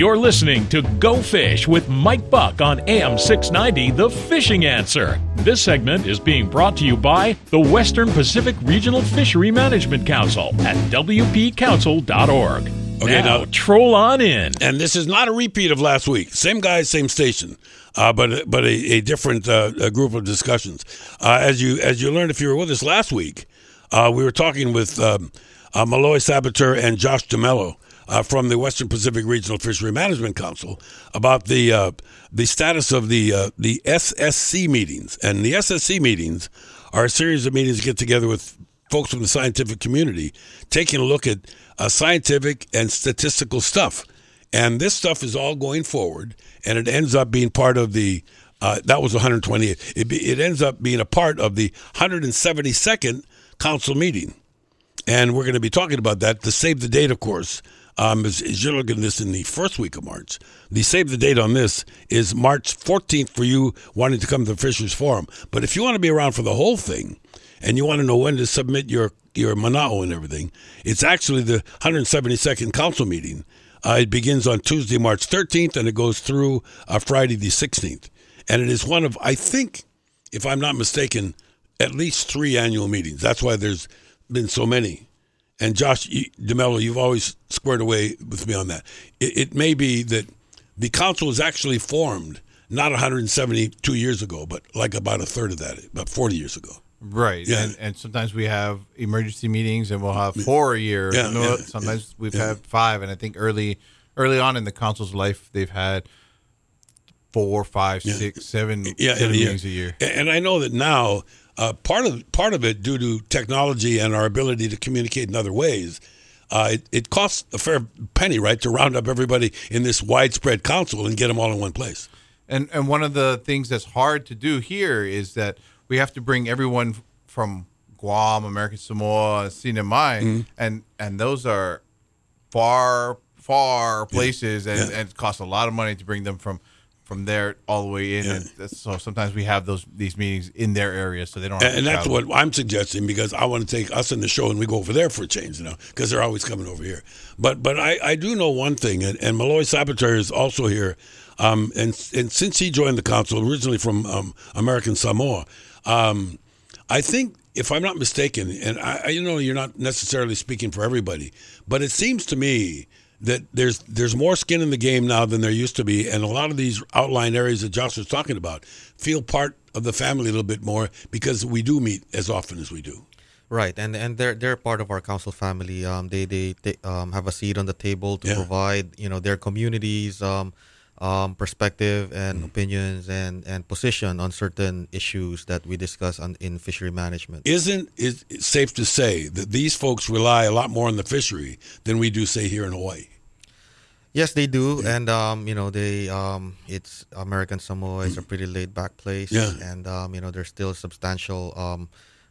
You're listening to Go Fish with Mike Buck on AM 690, The Fishing Answer. This segment is being brought to you by the Western Pacific Regional Fishery Management Council at wpcouncil.org. Okay, now troll on in. And this is not a repeat of last week. Same guy, same station, but a different group of discussions. As you learned, if you were with us last week, we were talking with Malloy Sabater and Josh DeMello from the Western Pacific Regional Fishery Management Council about the status of the SSC meetings. And the SSC meetings are a series of meetings that get together with folks from the scientific community, taking a look at scientific and statistical stuff. And this stuff is all going forward, and it ends up being part of the, that was 128th. It ends up being a part of the 172nd council meeting. And we're going to be talking about that. The Save the Date, of course, as you're looking at this in the first week of March. The Save the Date on this is March 14th for you wanting to come to the Fishers Forum. But if you want to be around for the whole thing, and you want to know when to submit your manao and everything, it's actually the 172nd council meeting. It begins on Tuesday, March 13th, and it goes through Friday the 16th. And it is one of, I think, if I'm not mistaken, at least 3 annual meetings. That's why there's been so many. And Josh DeMello, you've always squared away with me on that. It may be that the council was actually formed not 172 years ago, but like about a third of that, about 40 years ago. Right, yeah. And sometimes we have emergency meetings, and we'll have 4 a year. Yeah, sometimes we've had 5, and I think early on in the council's life, they've had 4, 5, 6, 7 meetings a year. And I know that now part of it, due to technology and our ability to communicate in other ways, it costs a fair penny, right, to round up everybody in this widespread council and get them all in one place. And one of the things that's hard to do here is that we have to bring everyone from Guam, American Samoa, Sinai, and those are far places, and it costs a lot of money to bring them from there all the way in. And so sometimes we have these meetings in their area, so they don't have to that's what I'm suggesting, because I want to take us in the show and we go over there for a change, because they're always coming over here. But I do know one thing, and Malloy Sabater is also here, and since he joined the council originally from American Samoa, I think, if I'm not mistaken, and you're not necessarily speaking for everybody, but it seems to me that there's more skin in the game now than there used to be, and a lot of these outlying areas that Josh was talking about feel part of the family a little bit more because we do meet as often as we do. Right, and they're part of our council family. They have a seat on the table to provide their communities perspective and opinions and position on certain issues that we discuss in fishery management. Isn't it safe to say that these folks rely a lot more on the fishery than we do, say, here in Hawaii? Yes, they do, and it's American Samoa is a pretty laid back place, and there's still substantial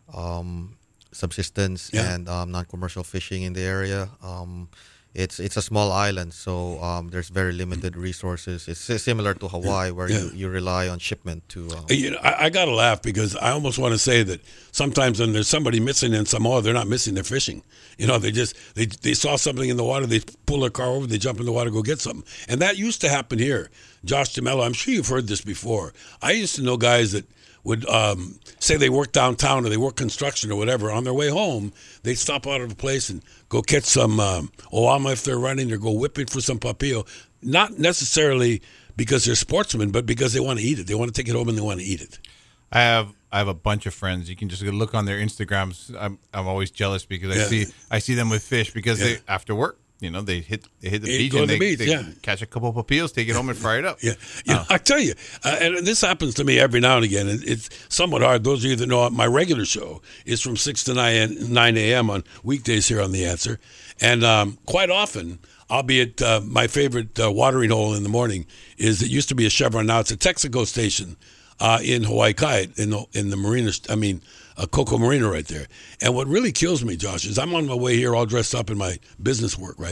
subsistence and non-commercial fishing in the area. It's a small island, so there's very limited resources. It's similar to Hawaii, where you rely on shipment to. I got to laugh, because I almost want to say that sometimes when there's somebody missing in Samoa, they're not missing, they're fishing. They saw something in the water, they pull their car over, they jump in the water, go get something. And that used to happen here. Josh DeMello, I'm sure you've heard this before. I used to know guys that would say they work downtown or they work construction or whatever. On their way home, they'd stop out of a place and go catch some oama if they're running, or go whipping for some papillo. Not necessarily because they're sportsmen, but because they want to eat it. They want to take it home and they want to eat it. I have a bunch of friends. You can just look on their Instagrams. I'm always jealous because I see them with fish, because they, after work, they hit the beach and they catch a couple of papillos, take it home and fry it up. I tell you, and this happens to me every now and again. It's somewhat hard. Those of you that know, my regular show is from 6 to 9 a.m. on weekdays here on The Answer. And quite often, I'll be at my favorite watering hole in the morning. It used to be a Chevron. Now it's a Texaco station in Hawaii Kai, in the marina. Coco Marina right there. And what really kills me, Josh, is I'm on my way here all dressed up in my business work, right?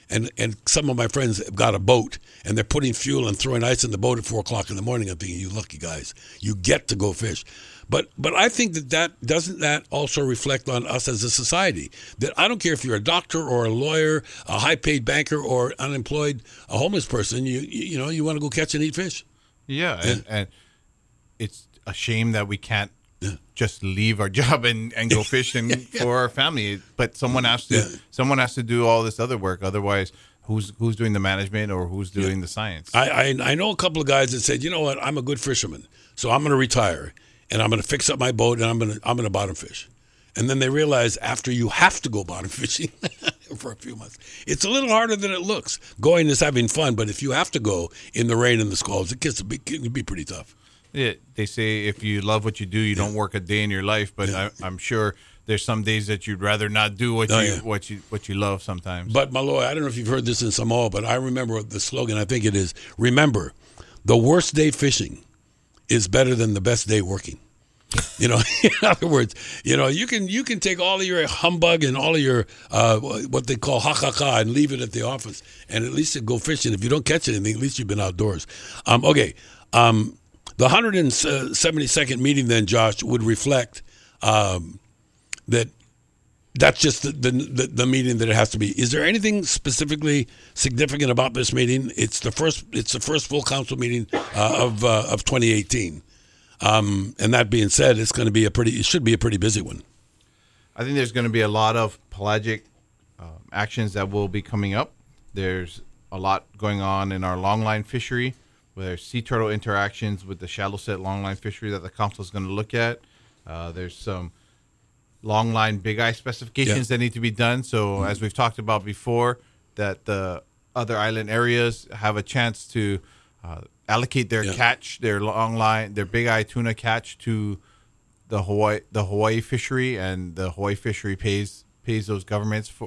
and some of my friends have got a boat, and they're putting fuel and throwing ice in the boat at 4 o'clock in the morning. I'm thinking, you lucky guys, you get to go fish. But I think that doesn't that also reflect on us as a society? That I don't care if you're a doctor or a lawyer, a high-paid banker, or unemployed, a homeless person. You know you want to go catch and eat fish. Yeah, and it's a shame that we can't just leave our job and go fishing for our family. But someone has to do all this other work. Otherwise, who's doing the management or who's doing the science? I know a couple of guys that said, you know what, I'm a good fisherman, so I'm going to retire and I'm going to fix up my boat and I'm going to bottom fish. And then they realize after you have to go bottom fishing for a few months, it's a little harder than it looks. Going is having fun, but if you have to go in the rain and the squalls, it can be pretty tough. Yeah, they say if you love what you do, you don't work a day in your life. But I'm sure there's some days that you'd rather not do what you love sometimes. But Malloy, I don't know if you've heard this in Samoa, but I remember the slogan. I think it is: remember, the worst day fishing is better than the best day working. You know, in other words, you know, you can take all of your humbug and all of your what they call ha and leave it at the office, and at least go fishing. If you don't catch anything, at least you've been outdoors. Okay. The 172nd meeting, then, Josh, would reflect that that's just the meeting that it has to be. Is there anything specifically significant about this meeting? It's the first full council meeting of 2018. And that being said, it should be a pretty busy one. I think there's going to be a lot of pelagic actions that will be coming up. There's a lot going on in our longline fishery. There's sea turtle interactions with the shallow set longline fishery that the council is going to look at. There's some longline big eye specifications that need to be done. So as we've talked about before, that the other island areas have a chance to allocate their catch, their longline, their big eye tuna catch to the Hawaii fishery, and the Hawaii fishery pays those governments for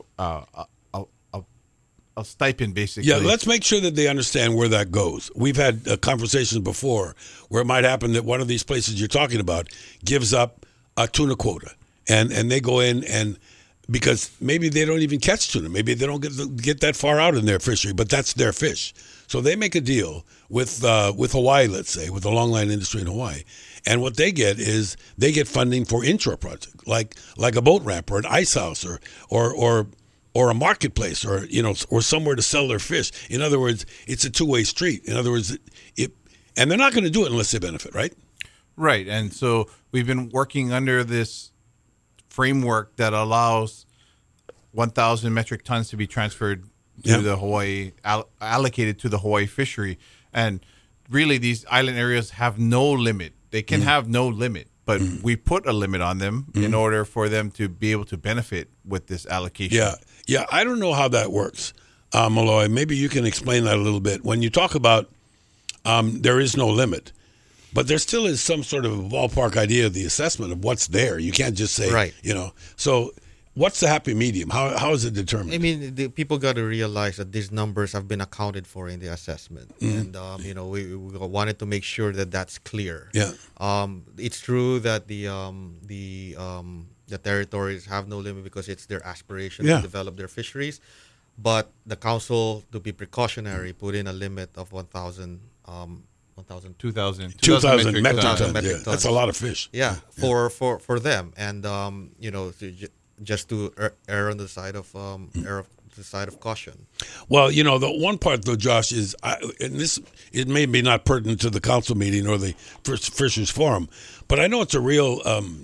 a stipend, basically. Yeah, let's make sure that they understand where that goes. We've had conversations before where it might happen that one of these places you're talking about gives up a tuna quota, and they go in and because maybe they don't even catch tuna, maybe they don't get that far out in their fishery, but that's their fish. So they make a deal with Hawaii, let's say, with the longline industry in Hawaii, and what they get is they get funding for inshore projects like a boat ramp or an ice house or a marketplace or somewhere to sell their fish. In other words, it's a two-way street. In other words, and they're not going to do it unless they benefit, right? Right, and so we've been working under this framework that allows 1,000 metric tons to be transferred to the Hawaii, allocated to the Hawaii fishery. And really, these island areas have no limit. They can have no limit, but we put a limit on them in order for them to be able to benefit with this allocation. Yeah. I don't know how that works, Malloy. Maybe you can explain that a little bit. When you talk about there is no limit, but there still is some sort of a ballpark idea of the assessment of what's there. You can't just say, right. So what's the happy medium? How is it determined? I mean, the people got to realize that these numbers have been accounted for in the assessment, and we wanted to make sure that that's clear. Yeah. It's true that the territories have no limit because it's their aspiration to develop their fisheries, but the council, to be precautionary, put in a limit of 2,000 metric tons. That's a lot of fish. Yeah, for them, and just to err on the side of caution. Well, the one part though, Josh, is it may be not pertinent to the council meeting or the Fishers Forum, but I know it's a real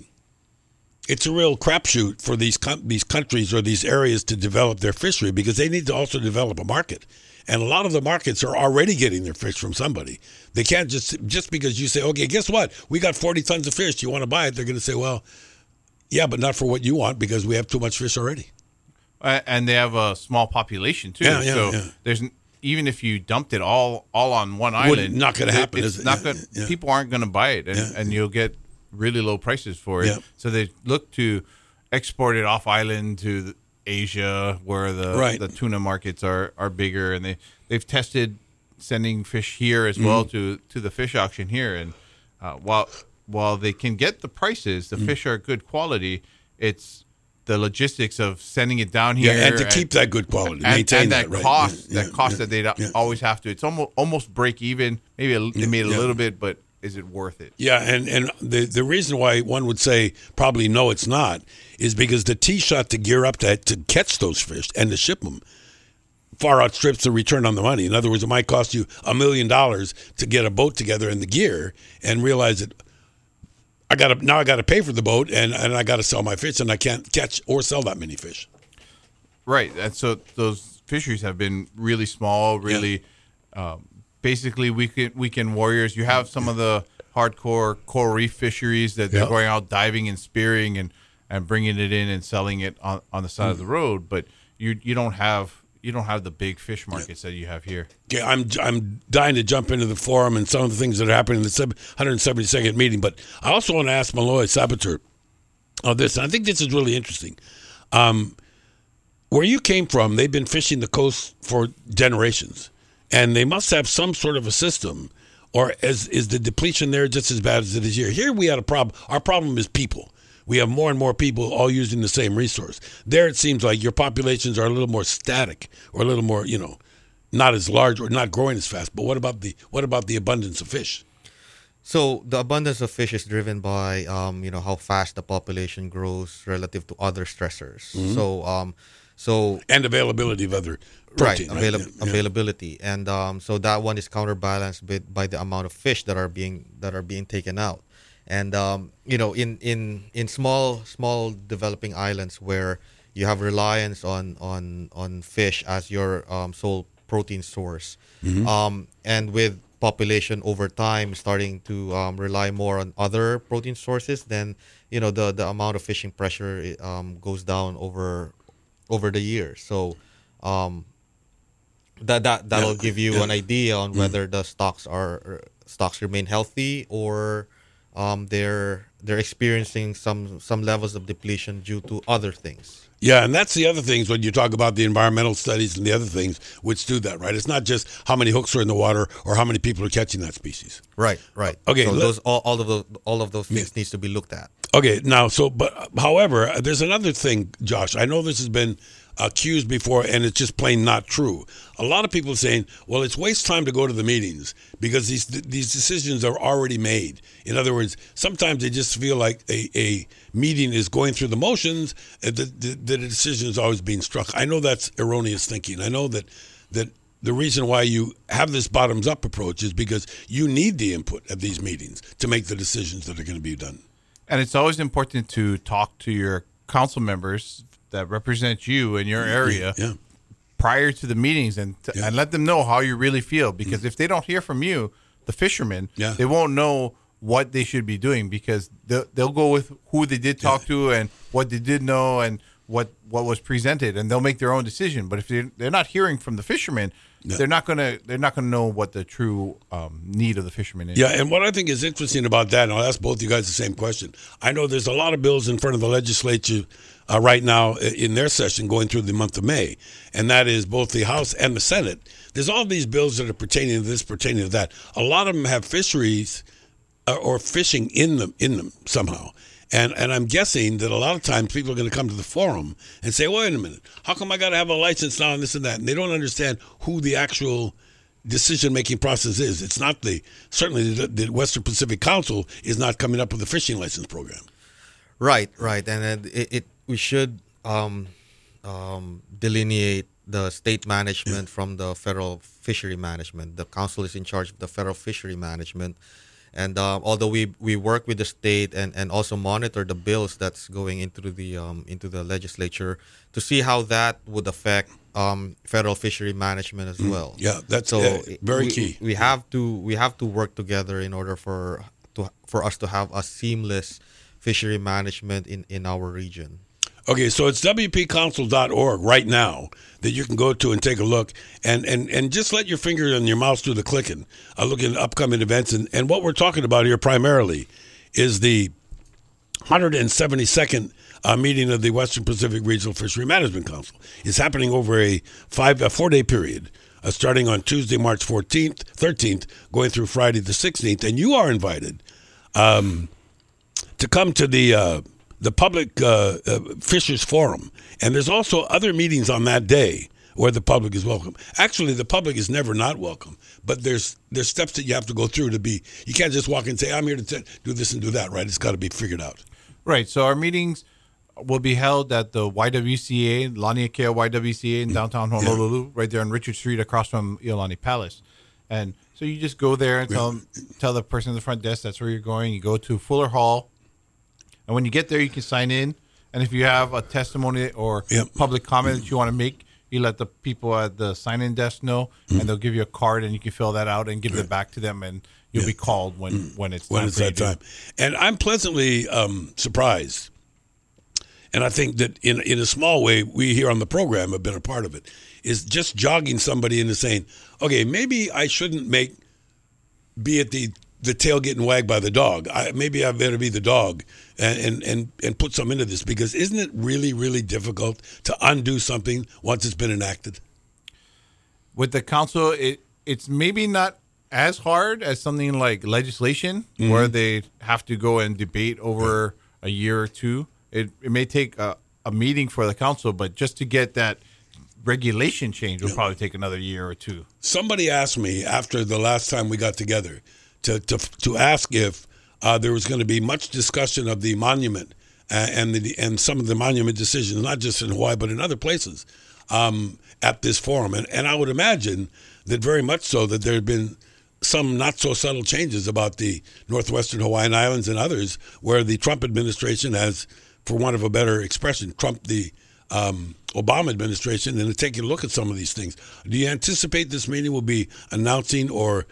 crapshoot for these countries or these areas to develop their fishery, because they need to also develop a market. And a lot of the markets are already getting their fish from somebody. They can't just because you say, okay, guess what? We got 40 tons of fish. Do you want to buy it? They're going to say, well, yeah, but not for what you want because we have too much fish already. And they have a small population too. There's even if you dumped it all on one island, not going to happen. It's not going. People aren't going to buy it, and you'll get really low prices for it. Yeah. So they look to export it off island to Asia, where the tuna markets are bigger, and they've tested sending fish here as well to the fish auction here. And while they can get the prices, the fish are good quality. It's the logistics of sending it down here, and to keep that good quality, maintain and that right? cost, that they'd always have to. It's almost break even. Maybe they made a little bit, but is it worth it? Yeah, and the reason why one would say probably no, it's not, is because the tee shot to gear up to catch those fish and to ship them far outstrips the return on the money. In other words, it might cost you $1 million to get a boat together and the gear, and realize that I got to pay for the boat, and I got to sell my fish, and I can't catch or sell that many fish. Right, and so those fisheries have been really small, really. Basically, weekend warriors. You have some of the hardcore coral reef fisheries that they're going out diving and spearing and bringing it in and selling it on the side of the road, but you don't have the big fish markets that you have here. Okay, I'm dying to jump into the forum and some of the things that are happening in the 172nd meeting, but I also want to ask Malloy Saboteur this, and I think this is really interesting. Where you came from, they've been fishing the coast for generations, and they must have some sort of a system, or is the depletion there just as bad as it is here? Here we had a problem. Our problem is people. We have more and more people all using the same resource. There it seems like your populations are a little more static, or a little more, not as large or not growing as fast. But what about the abundance of fish? So the abundance of fish is driven by how fast the population grows relative to other stressors. Mm-hmm. So and availability of other protein, availability, and so that one is counterbalanced by the amount of fish that are being taken out. And in small developing islands where you have reliance on fish as your sole protein source, and with population over time starting to rely more on other protein sources, then the amount of fishing pressure goes down over the years. So that'll give you an idea on whether the stocks remain healthy, or they're experiencing some levels of depletion due to other things. Yeah, and that's the other things when you talk about the environmental studies and the other things which do that, right? It's not just how many hooks are in the water or how many people are catching that species. Right. Okay, so all of those things needs to be looked at. Okay, now however, there's another thing, Josh. I know this has been accused before, and it's just plain not true. A lot of people are saying, well, it's waste time to go to the meetings because these decisions are already made. In other words, sometimes they just feel like a meeting is going through the motions, that the decision is always being struck. I know that's erroneous thinking. I know that the reason why you have this bottoms-up approach is because you need the input at these meetings to make the decisions that are going to be done. And it's always important to talk to your council members that represent you in your area prior to the meetings and let them know how you really feel. Because if they don't hear from you, the fishermen, they won't know what they should be doing, because they'll go with who they did talk to and what they did know and what was presented, and they'll make their own decision. But if they're not hearing from the fishermen, they're not gonna know what the true need of the fishermen is. Yeah, and what I think is interesting about that, and I'll ask both you guys the same question. I know there's a lot of bills in front of the legislature right now in their session going through the month of May, and that is both the House and the Senate. There's all these bills that are pertaining to this, pertaining to that. A lot of them have fisheries or fishing in them somehow. And I'm guessing that a lot of times people are going to come to the forum and say, wait a minute, how come I got to have a license now and this and that? And they don't understand who the actual decision-making process is. It's not certainly the Western Pacific Council is not coming up with a fishing license program. Right. And we should delineate the state management from the federal fishery management. The council is in charge of the federal fishery management. And although we work with the state and also monitor the bills that's going into the legislature to see how that would affect federal fishery management as well. Yeah, that's very key. We have to work together in order for us to have a seamless fishery management in our region. Okay, so it's WPCouncil.org right now that you can go to and take a look and just let your finger and your mouse do the clicking. Look at upcoming events. And what we're talking about here primarily is the 172nd meeting of the Western Pacific Regional Fishery Management Council. It's happening over a 4-day period, starting on Tuesday, March 13th, going through Friday the 16th. And you are invited to come to the the public Fishers Forum, and there's also other meetings on that day where the public is welcome. Actually, the public is never not welcome, but there's steps that you have to go through to be. You can't just walk in and say, "I'm here to do this and do that." Right? It's got to be figured out. Right. So our meetings will be held at the YWCA, Laniakea YWCA in downtown Honolulu, right there on Richard Street across from Iolani Palace. And so you just go there and tell the person at the front desk that's where you're going. You go to Fuller Hall. And when you get there, you can sign in. And if you have a testimony or public comment that you want to make, you let the people at the sign-in desk know, and they'll give you a card, and you can fill that out and give it back to them, and you'll be called when it's that time. And I'm pleasantly surprised. And I think that in a small way, we here on the program have been a part of it, is just jogging somebody into saying, okay, maybe I shouldn't be at the tail getting wagged by the dog. Maybe I better be the dog and put some into this, because isn't it really, really difficult to undo something once it's been enacted? With the council, it's maybe not as hard as something like legislation where they have to go and debate over a year or two. It may take a meeting for the council, but just to get that regulation change will probably take another year or two. Somebody asked me after the last time we got together to ask if there was going to be much discussion of the monument and some of the monument decisions, not just in Hawaii but in other places, at this forum. And I would imagine that very much so that there had been some not so subtle changes about the Northwestern Hawaiian Islands and others where the Trump administration has, for want of a better expression, trumped the Obama administration into taking a look at some of these things. Do you anticipate this meeting will be announcing or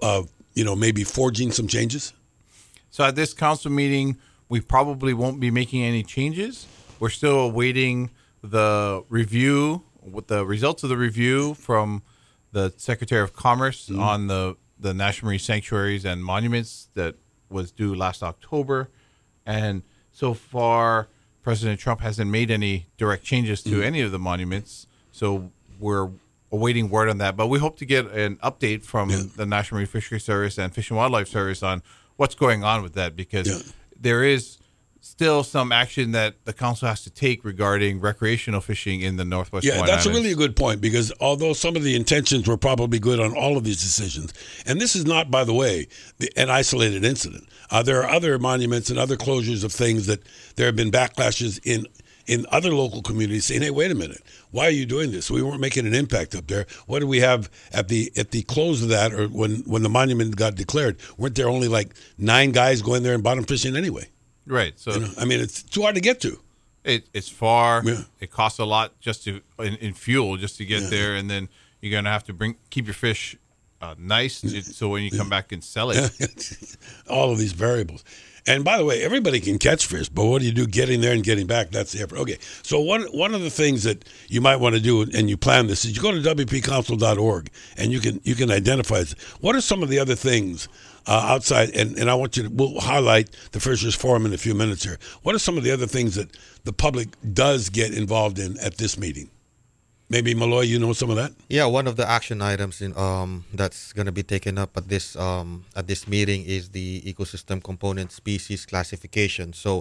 maybe forging some changes? So at this council meeting, we probably won't be making any changes. We're still awaiting the review, with the results of the review from the Secretary of Commerce on the National Marine Sanctuaries and Monuments that was due last October. And so far, President Trump hasn't made any direct changes to any of the monuments. So we're awaiting word on that. But we hope to get an update from the National Marine Fisheries Service and Fish and Wildlife Service on what's going on with that, because there is still some action that the council has to take regarding recreational fishing in the Northwest Hawaiian Islands. That's really a good point, because although some of the intentions were probably good on all of these decisions, and this is not, by the way, an isolated incident. There are other monuments and other closures of things that there have been backlashes in other local communities saying, hey, wait a minute, why are you doing this? We weren't making an impact up there. What do we have at the close of that, or when the monument got declared? Weren't there only like 9 guys going there and bottom fishing anyway? Right. So it's too hard to get to. It's far. Yeah. It costs a lot just to in fuel just to get there, and then you're gonna have to keep your fish nice so when you come back and sell it. All of these variables. And by the way, everybody can catch fish, but what do you do getting there and getting back? That's the effort. Okay, so one of the things that you might want to do, and you plan this, is you go to wpcouncil.org, and you can identify this. What are some of the other things outside, and I want we'll highlight the Fishers Forum in a few minutes here. What are some of the other things that the public does get involved in at this meeting? Maybe, Malloy, you know some of that? Yeah, one of the action items that's going to be taken up at this meeting is the ecosystem component species classification. So,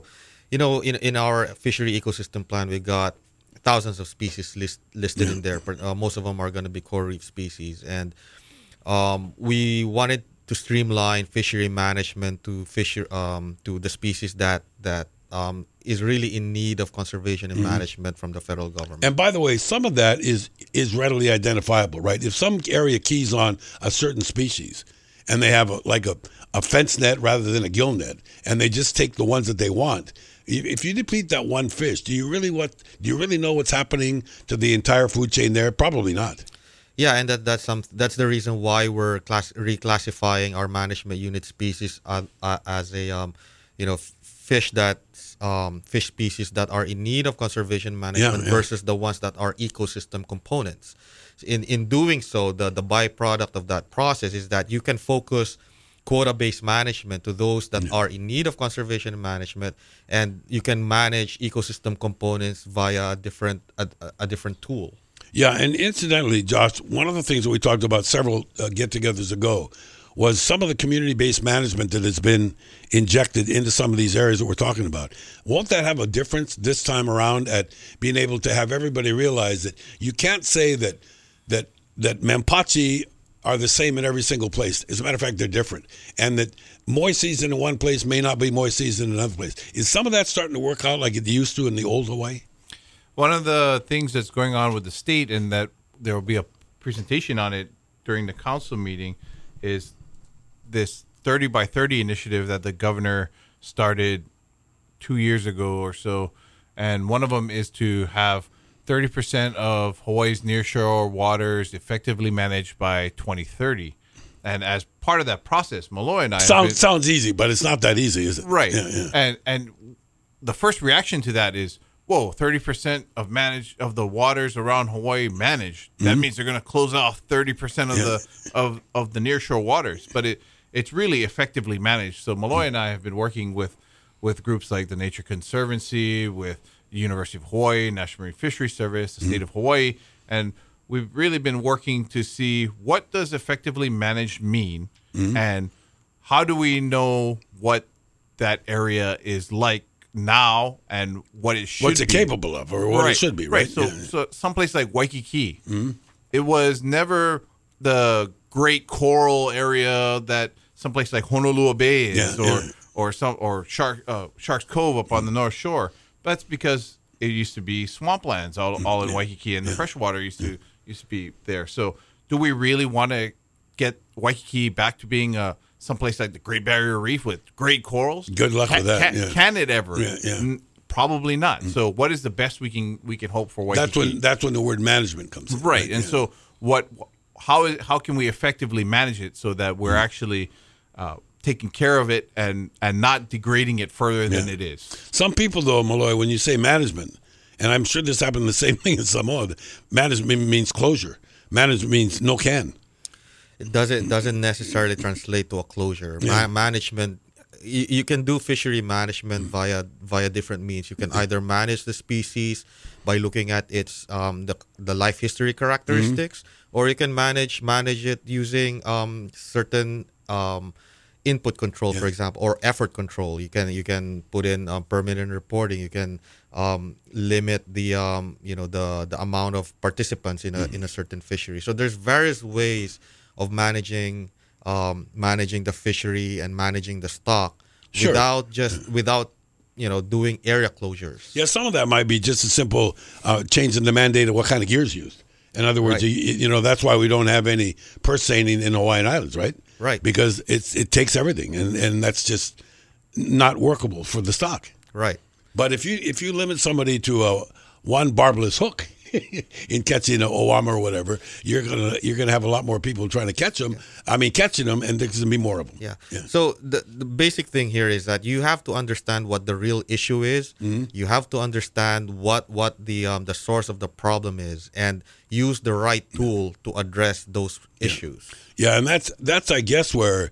in our fishery ecosystem plan, we got thousands of species listed in there. But, most of them are going to be coral reef species. And we wanted to streamline fishery management to the species that is really in need of conservation and management from the federal government. And by the way, some of that is readily identifiable, right? If some area keys on a certain species and they have a fence net rather than a gill net, and they just take the ones that they want, if you deplete that one fish, do you really know what's happening to the entire food chain there? Probably not. Yeah, and that's the reason why we're reclassifying our management unit species as a fish species that are in need of conservation management versus the ones that are ecosystem components. In doing so, the byproduct of that process is that you can focus quota-based management to those that are in need of conservation management, and you can manage ecosystem components via a different tool. Yeah, and incidentally, Josh, one of the things that we talked about several get-togethers ago was some of the community-based management that has been injected into some of these areas that we're talking about. Won't that have a difference this time around at being able to have everybody realize that you can't say that Mempachi are the same in every single place. As a matter of fact, they're different. And that moist season in one place may not be moist season in another place. Is some of that starting to work out like it used to in the old Hawaii? One of the things that's going on with the state, and that there will be a presentation on it during the council meeting, is this 30 by 30 initiative that the governor started 2 years ago or so. And one of them is to have 30% of Hawaii's nearshore waters effectively managed by 2030. And as part of that process, Malloy and I sounds easy, but it's not that easy, is it? Right. Yeah. And the first reaction to that is, whoa, 30% of the waters around Hawaii managed. That means they're going to close off 30% of the nearshore waters. But it's really effectively managed. So Malloy and I have been working with groups like the Nature Conservancy, with the University of Hawaii, National Marine Fisheries Service, the State of Hawaii, and we've really been working to see what does effectively managed mean, and how do we know what that area is like now and what it should be. What's it capable of, or what it should be, right? So someplace like Waikiki, it was never the great coral area that someplace like Honolulu Bay is, or Sharks Cove up on the North Shore. That's because it used to be swamplands all in Waikiki, and the freshwater used to be there. So do we really want to get Waikiki back to being someplace like the Great Barrier Reef with great corals? Good luck with that. Can it ever? Probably not. So what is the best we can hope for Waikiki? That's when the word management comes in. Right. And so how can we effectively manage it so that we're actually taking care of it and not degrading it further than it is? Some people, though, Malloy, when you say management, and I'm sure this happened the same thing in Samoa, management means closure. Management means no can. It doesn't necessarily translate to a closure. Management, you can do fishery management via different means. You can either manage the species by looking at its the life history characteristics, or you can manage it using certain input control, for example, or effort control. You can put in permanent reporting. You can limit the the amount of participants in a certain fishery. So there's various ways of managing the fishery and managing the stock without doing area closures. Yeah, some of that might be just a simple change in the mandate of what kind of gear is used. In other words, that's why we don't have any purse seining in the Hawaiian Islands, right? Right. Because it takes everything, and that's just not workable for the stock. Right. But if you limit somebody to one barbless hook in catching an owama or whatever, you're gonna have a lot more people trying to catch them. I mean, catching them, and there's gonna be more of them. Yeah. So the basic thing here is that you have to understand what the real issue is. You have to understand what the source of the problem is, and use the right tool to address those issues. Yeah, and that's I guess where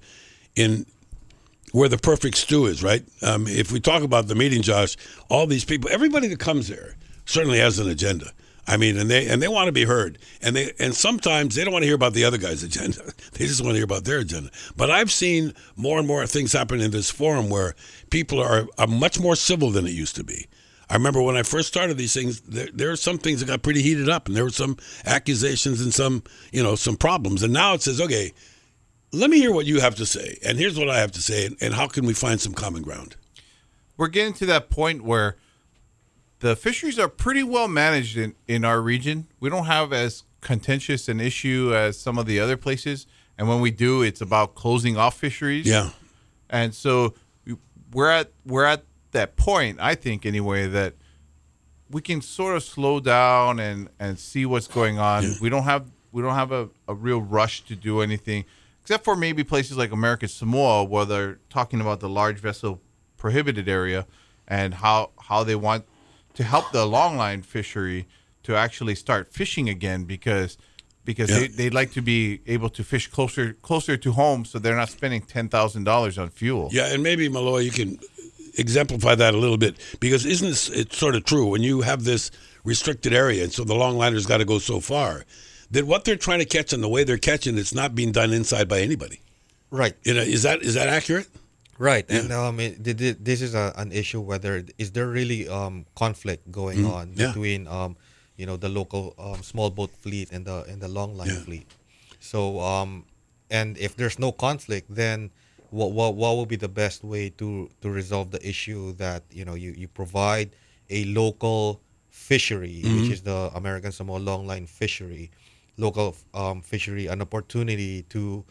the perfect stew is, right? If we talk about the meeting, Josh, all these people, everybody that comes there certainly has an agenda. I mean, and they want to be heard, and sometimes they don't want to hear about the other guy's agenda. They just want to hear about their agenda. But I've seen more and more things happen in this forum where people are much more civil than it used to be. I remember when I first started these things, there are some things that got pretty heated up, and there were some accusations and some problems. And now it says, okay, let me hear what you have to say, and here's what I have to say, and how can we find some common ground? We're getting to that point where the fisheries are pretty well managed in our region. We don't have as contentious an issue as some of the other places. And when we do, it's about closing off fisheries. Yeah. And so we're at that point, I think anyway, that we can sort of slow down and see what's going on. Yeah. We don't have a real rush to do anything, except for maybe places like American Samoa, where they're talking about the large vessel prohibited area and how they want to help the longline fishery to actually start fishing again, because they'd like to be able to fish closer to home, so they're not spending $10,000 on fuel. Yeah, and maybe, Malloy, you can exemplify that a little bit, because isn't it sort of true when you have this restricted area, and so the longliners got to go so far, that what they're trying to catch and the way they're catching it's not being done inside by anybody. Right. Is that accurate? Right, and this is an issue. Whether is there really conflict going on between the local small boat fleet and the long line fleet? So and if there's no conflict, then what will be the best way to resolve the issue that you provide a local fishery, which is the American Samoa longline fishery, local fishery, an opportunity to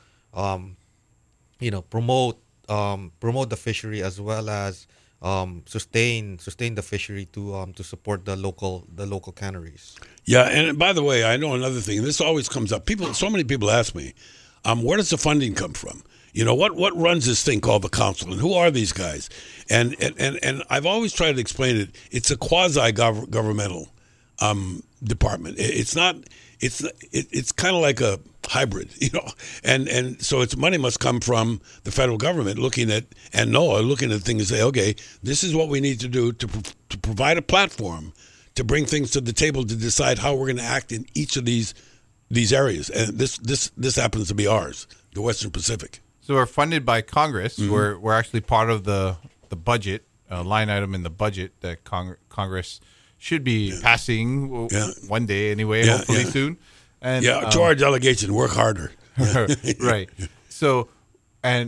promote the fishery as well as sustain the fishery to support the local canneries. Yeah, and by the way, I know another thing. This always comes up. So many people ask me, where does the funding come from? What runs this thing called the council, and who are these guys? And I've always tried to explain it. It's a quasi-governmental department. It's not. It's kind of like a hybrid, and so its money must come from the federal government looking at NOAA looking at things and say, okay, this is what we need to do to provide a platform to bring things to the table to decide how we're going to act in each of these areas, and this happens to be ours, the Western Pacific. So we're funded by Congress. We're actually part of the budget line item in the budget that Congress should be passing one day anyway, hopefully soon. And to our delegation, work harder. Right. So, and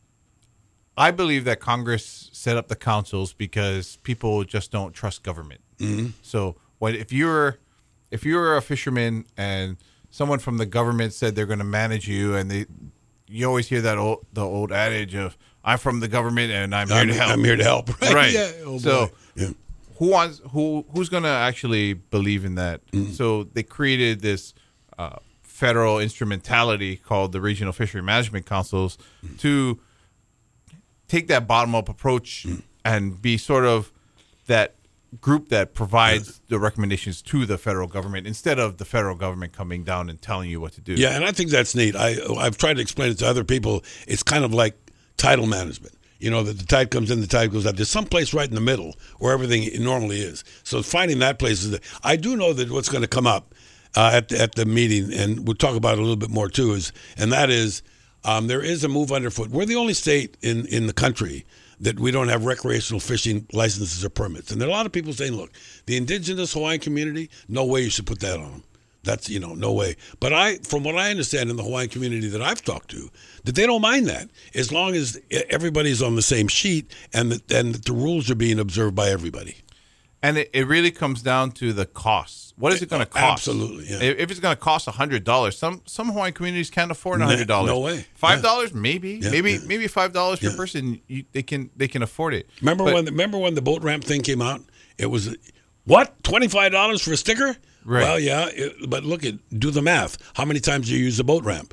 I believe that Congress set up the councils because people just don't trust government. So, if you're a fisherman and someone from the government said they're going to manage you, and you always hear that the old adage of "I'm from the government and I'm here to help." I'm here to help. Right. Yeah. Oh, so. Yeah. Who's going to actually believe in that? So they created this federal instrumentality called the Regional Fishery Management Councils to take that bottom-up approach and be sort of that group that provides the recommendations to the federal government instead of the federal government coming down and telling you what to do. Yeah, and I think that's neat. I've tried to explain it to other people. It's kind of like tidal management. That the tide comes in, the tide goes out. There's some place right in the middle where everything normally is. So finding that place I do know that what's going to come up at the meeting, and we'll talk about it a little bit more too, there is a move underfoot. We're the only state in the country that we don't have recreational fishing licenses or permits. And there are a lot of people saying, look, the indigenous Hawaiian community, no way you should put that on them. That's, no way. But from what I understand in the Hawaiian community that I've talked to, that they don't mind that as long as everybody's on the same sheet and that the rules are being observed by everybody. And it really comes down to the costs. What is it going to cost? Absolutely. Yeah. If it's going to cost $100, some Hawaiian communities can't afford $100. No way. $5, maybe, maybe $5 per person. They can afford it. Remember when the boat ramp thing came out? It was what, $25 for a sticker? Right. Well, yeah, but do the math. How many times do you use the boat ramp?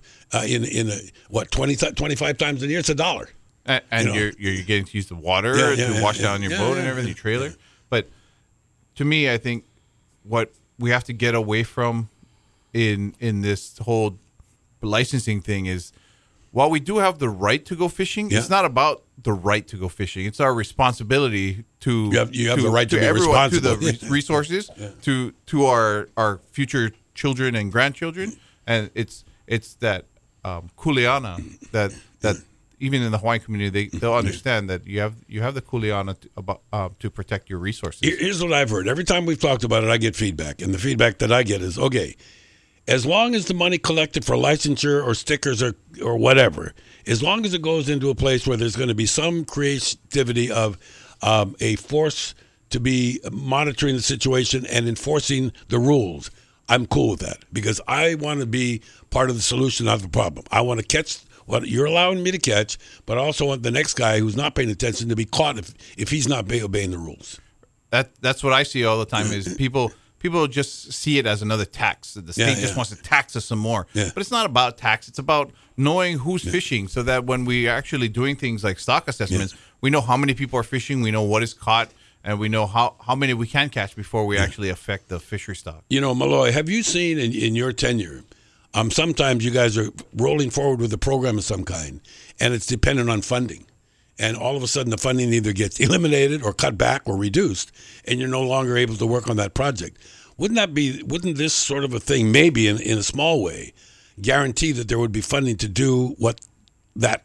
25 times a year? It's $1. And you're getting to use the water to wash down your boat and everything, your trailer. But to me, I think what we have to get away from in this whole licensing thing is, while we do have the right to go fishing, it's not about the right to go fishing. It's our responsibility to you have the right to be responsible, to the resources, to our future children and grandchildren, and it's that kuleana that even in the Hawaiian community they'll understand that you have the kuleana to protect your resources. Here's what I've heard. Every time we've talked about it, I get feedback, and the feedback that I get is, okay, as long as the money collected for licensure or stickers or whatever, as long as it goes into a place where there's going to be some creativity of a force to be monitoring the situation and enforcing the rules, I'm cool with that, because I want to be part of the solution, not the problem. I want to catch what you're allowing me to catch, but I also want the next guy who's not paying attention to be caught if he's not obeying the rules. That's what I see all the time is people just see it as another tax. The state just wants to tax us some more. Yeah. But it's not about tax. It's about knowing who's fishing, so that when we are actually doing things like stock assessments, we know how many people are fishing, we know what is caught, and we know how many we can catch before we actually affect the fishery stock. Malloy, have you seen in your tenure, sometimes you guys are rolling forward with a program of some kind, and it's dependent on funding. And all of a sudden the funding either gets eliminated or cut back or reduced, and you're no longer able to work on that project. Wouldn't this sort of a thing, maybe in a small way, guarantee that there would be funding to do what that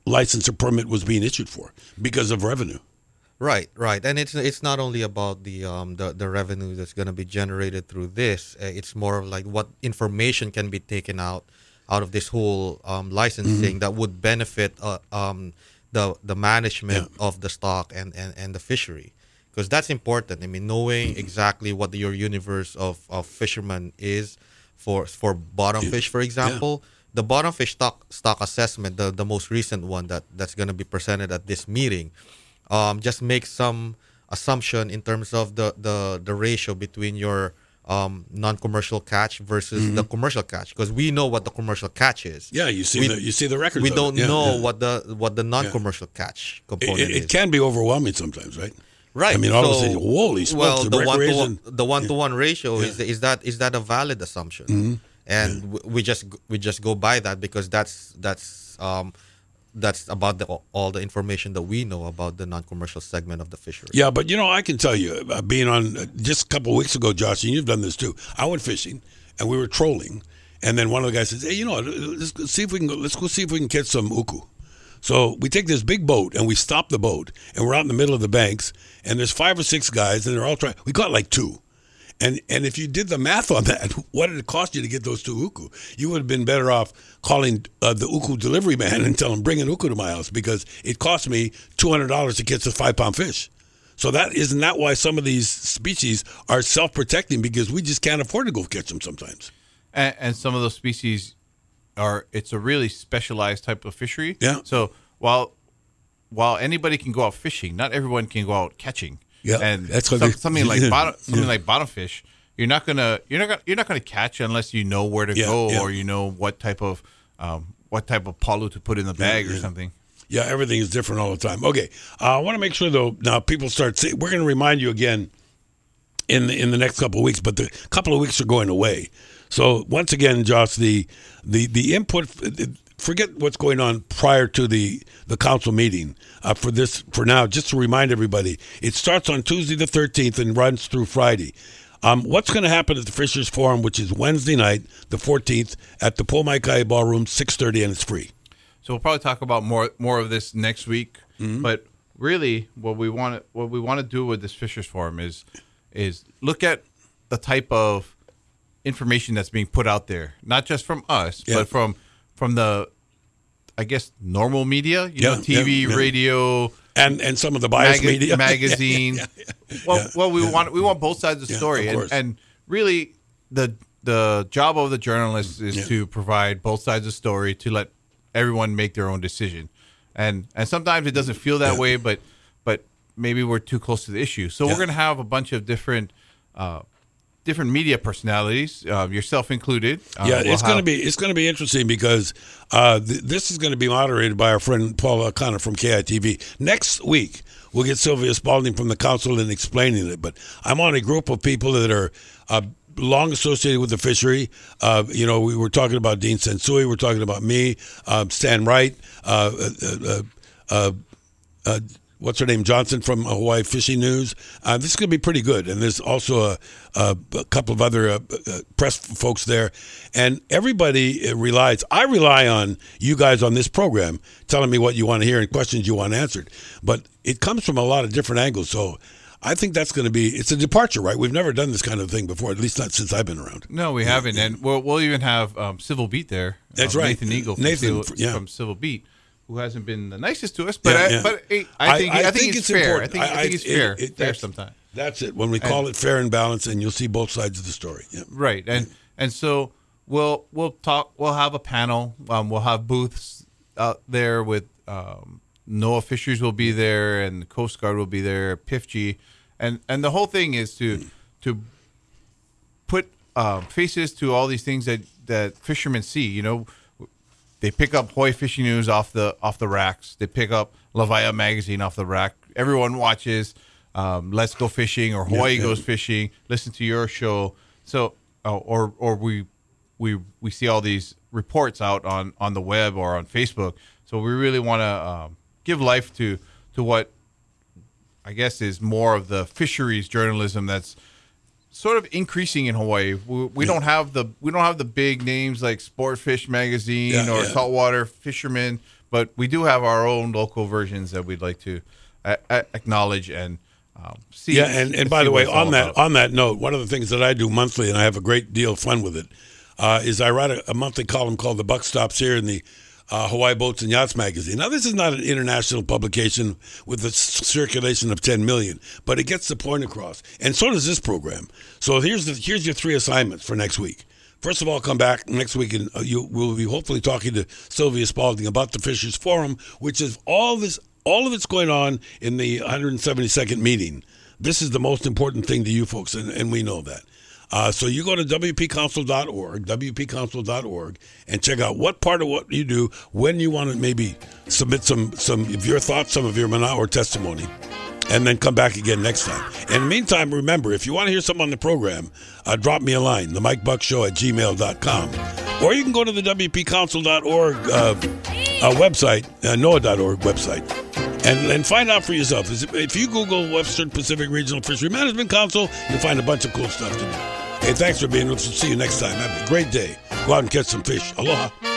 license or permit was being issued for because of revenue. Right, and it's not only about the revenue that's going to be generated through this. It's more of like what information can be taken out of this whole licensing that would benefit the management of the stock and the fishery, because that's important. I mean, knowing exactly what your universe of fishermen is for bottom fish, for example. The bottom fish stock assessment, the most recent one that's going to be presented at this meeting. Just make some assumption in terms of the ratio between your non-commercial catch versus the commercial catch, because we know what the commercial catch is. Yeah, you see the records. We don't know what the non-commercial catch component is. It can be overwhelming sometimes, right? Right. I mean, all of a sudden, holy smokes! Well, the one-to-one ratio is that a valid assumption? And we just go by that because that's about all the information that we know about the non-commercial segment of the fishery. Yeah, but I can tell you, being on just a couple of weeks ago, Josh, and you've done this too. I went fishing, and we were trolling, and then one of the guys says, "Hey, let's go see if we can catch some uku." So we take this big boat and we stop the boat, and we're out in the middle of the banks, and there's 5 or 6 guys, and they're all trying. We caught like 2. And if you did the math on that, what did it cost you to get those 2 uku? You would have been better off calling the uku delivery man and telling him, bring an uku to my house, because it cost me $200 to catch a 5-pound fish. So isn't that why some of these species are self-protecting, because we just can't afford to go catch them sometimes. And some of those species it's a really specialized type of fishery. Yeah. So while anybody can go out fishing, not everyone can go out catching. Yeah, and that's something like bottom fish, you're not gonna catch unless you know where to go or you know what type of palu to put in the bag or something. Yeah, everything is different all the time. Okay, I want to make sure though. Now people start. We're going to remind you again in the next couple of weeks, but the couple of weeks are going away. So once again, Josh, the input. Forget what's going on prior to the council meeting for now, just to remind everybody, it starts on Tuesday the 13th and runs through Friday. What's going to happen at the Fishers Forum, which is Wednesday night, the 14th, at the Po Mai Kai Ballroom, 6:30, and it's free. So we'll probably talk about more of this next week. But really, what we want to do with this Fishers Forum is look at the type of information that's being put out there, not just from us, but from the, I guess, normal media, TV, radio, and some of the biased media, magazine. Well, we want both sides of the story, and really the job of the journalist is to provide both sides of the story, to let everyone make their own decision, and sometimes it doesnn't feel that way, but maybe we're too close to the issue. So we're going to have a bunch of different media personalities, yourself included. It's going to be interesting because this is going to be moderated by our friend Paul O'Connor from KITV. Next week, we'll get Sylvia Spalding from the council and explaining it. But I'm on a group of people that are long associated with the fishery. We were talking about Dean Sensui. We're talking about me, Stan Wright, what's her name, Johnson from Hawaii Fishing News. This is going to be pretty good. And there's also a couple of other press folks there. And everybody I rely on you guys on this program telling me what you want to hear and questions you want answered. But it comes from a lot of different angles. So I think that's going to be, it's a departure, right? We've never done this kind of thing before, at least not since I've been around. No, we haven't. And we'll even have Civil Beat there. That's right. Nathan Eagle from Civil Beat, who hasn't been the nicest to us, but I think it's fair. Important. I think it's fair sometimes. That's it. When we call it fair and balanced, and you'll see both sides of the story. Yeah. Right. And so we'll talk. We'll have a panel. We'll have booths out there with NOAA Fisheries will be there, and the Coast Guard will be there. PIFG, and the whole thing is to put faces to all these things that fishermen see. They pick up Hawaii Fishing News off the racks. They pick up Lavaia magazine off the rack. Everyone watches Let's Go Fishing or Hawaii Goes Fishing. Listen to your show. So or we see all these reports out on the web or on Facebook. So we really want to give life to what I guess is more of the fisheries journalism that's sort of increasing in Hawaii. We don't have the big names like Sportfish magazine or Saltwater Fisherman, but we do have our own local versions that we'd like to acknowledge and see. Yeah, and by the way, on that note, one of the things that I do monthly, and I have a great deal of fun with it, is I write a monthly column called "The Buck Stops Here" in the Hawaii Boats and Yachts magazine. Now, this is not an international publication with a circulation of 10 million, but it gets the point across, and so does this program. So here's your 3 assignments for next week. First of all, come back next week, and we'll be hopefully talking to Sylvia Spalding about the Fishers Forum, which is all of it's going on in the 172nd meeting. This is the most important thing to you folks, and we know that. So you go to WPCouncil.org, and check out what part of what you do, when you want to maybe submit some of your thoughts, some of your mana or testimony, and then come back again next time. In the meantime, remember, if you want to hear something on the program, drop me a line, the Mike Buck Show at gmail.com. Or you can go to the WPCouncil.org website, NOAA.org website, and find out for yourself. If you Google Western Pacific Regional Fishery Management Council, you'll find a bunch of cool stuff to do. Hey, thanks for being with us. See you next time. Have a great day. Go out and catch some fish. Aloha.